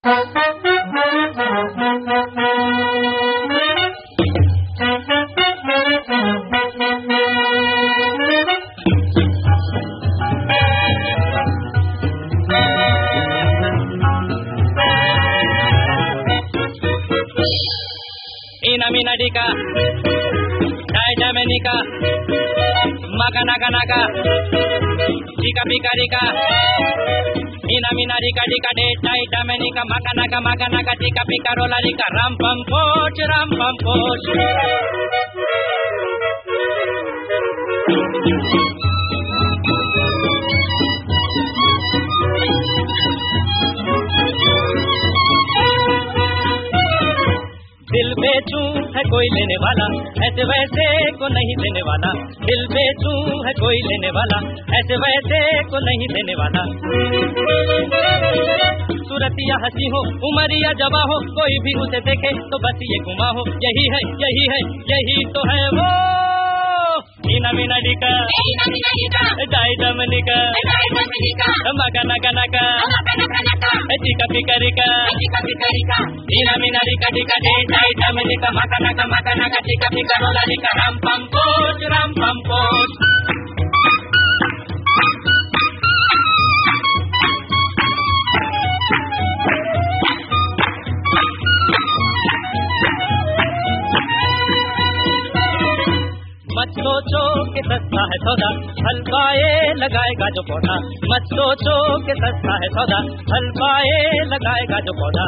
Ina mina dika, daida menika, maka naga naga, dika pika dika. Ina mina dika dika de daida menika, maka naga dika pika rola dika. Ram pam poch, ram pam poch. दिल बेचूं है कोई लेने वाला, ऐसे वैसे को नहीं देने वाला। दिल बेचूं है कोई लेने वाला, ऐसे वैसे को नहीं देने वाला। सूरतिया हंसी हो, उमरिया जवा हो, कोई भी उसे देखे तो बस ये गुमा हो। यही है, यही है, यही तो है वो। ina mina dika, daida menika, maka naga naga, dika pika dika. Ina mina dika dika de daida menika, maka naga dika pika rola dika. Ram pam poch, ram pam poch. मत सोचो कि सस्ता है सौदा, हलवाए लगाएगा जो पौधा। मत सोचो कि सस्ता है सौदा, हलवाए लगाएगा जो पौधा।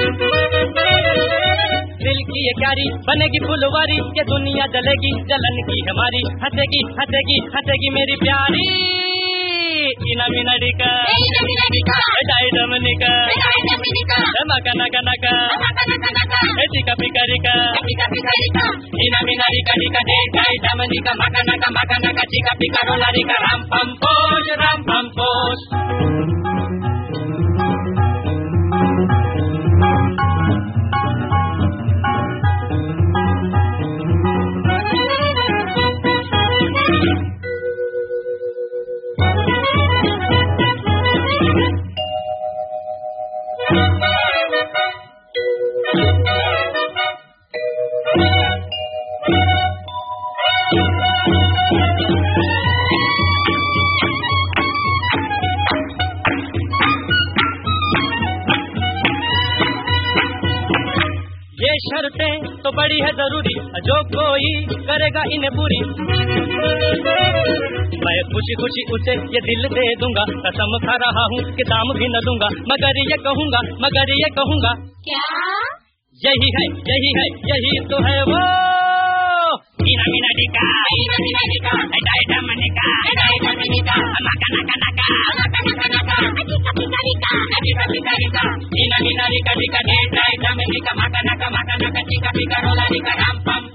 दिल की ये क्यारी बनेगी फुलवारी, ये दुनिया जलेगी जलन की हमारी। हंसेगी हंसेगी हंसेगी मेरी प्यारी। ina mina dika, daida menika, maka naga naga, dika pika dika. Ina mina dika dika de daida menika, maka naga dika pika rola dika. Ram pam poch, ram pam poch. ये शर्तें तो बड़ी है जरूरी, जो कोई करेगा इन्हें पूरी। मैं खुशी खुशी उसे ये दिल दे दूंगा, कसम खा रहा हूँ कि दाम भी न दूंगा। मगर ये कहूँगा क्या? यही है, यही है, यही तो है वो। ina mina dika, daida menika, maka naga, dika pika dika. Ina mina dika dika de daida menika, maka naga dika pika rola dika. Ram pam